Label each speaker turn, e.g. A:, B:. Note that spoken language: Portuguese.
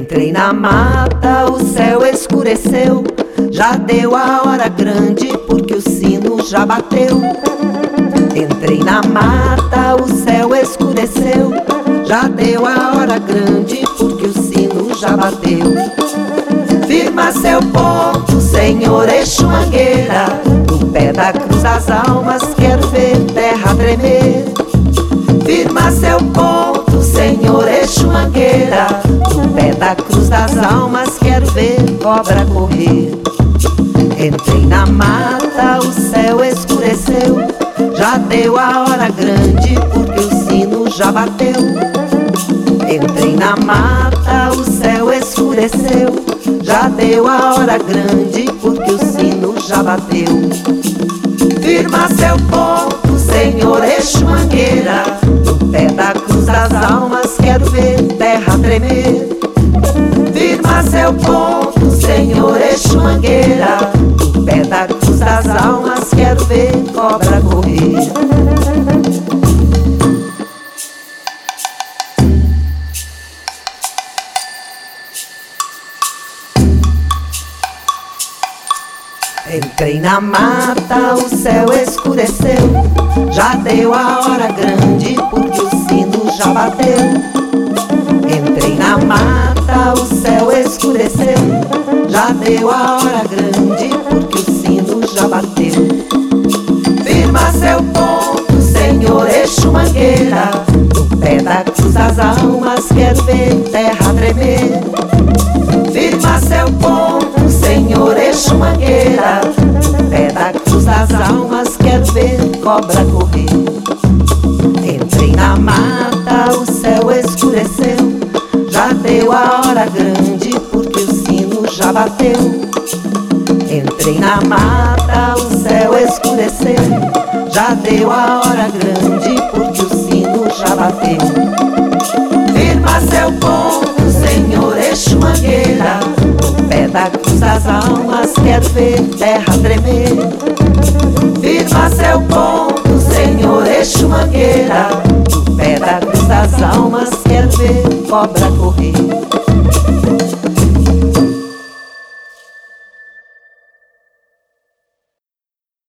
A: Entrei na mata, o céu escureceu, já deu a hora grande porque o sino já bateu. Entrei na mata, o céu escureceu, já deu a hora grande porque o sino já bateu. Firma seu ponto, Senhor Exu Mangueira, no pé da cruz das almas quero ver terra tremer. Firma seu ponto, Senhor Exu Mangueira, no pé da cruz das almas quero ver cobra correr. Entrei na mata, o céu escureceu, já deu a hora grande porque o sino já bateu. Entrei na mata, o céu escureceu, já deu a hora grande porque o sino já bateu. Firma seu ponto, Senhor Exu Mangueira, no pé da cruz das almas quero ver terra tremer. Firma seu ponto, Senhor Exu Mangueira, no pé da cruz das almas quero ver cobra correr. Entrei na mata, o céu escureceu, já deu a hora grande porque o sino já bateu. Entrei na mata, o céu escureceu, já deu a hora grande porque o sino já bateu. Firma seu ponto, Senhor Exu Mangueira, no pé da cruz das almas quero ver terra tremer. Firma seu ponto, Senhor Exu Mangueira, no pé da cruz das almas quero ver cobra correr. Entrei na mata, o céu escureceu, já deu a hora grande porque o sino já bateu. Entrei na mata, o céu escureceu, já deu a hora grande porque o sino já bateu. Firma seu ponto, Senhor Exu Mangueira, no pé da cruz das almas quero ver terra tremer. Firma seu ponto, Senhor Exu Mangueira, no pé da cruz das almas quero ver cobra correr.